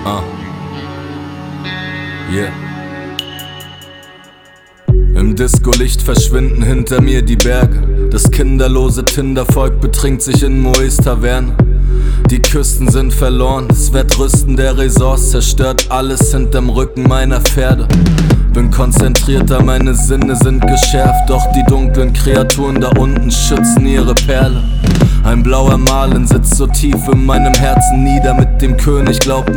Yeah. Im Disco-Licht verschwinden hinter mir die Berge. Das kinderlose Tindervolk betrinkt sich in Moes Taverne. Die Küsten sind verloren, das Wettrüsten der Ressorts zerstört alles hinterm Rücken meiner Pferde. Bin konzentrierter, meine Sinne sind geschärft, doch die dunklen Kreaturen da unten schützen ihre Perle. Ein blauer Marlin sitzt so tief in meinem Herzen nieder, mit dem König glaubt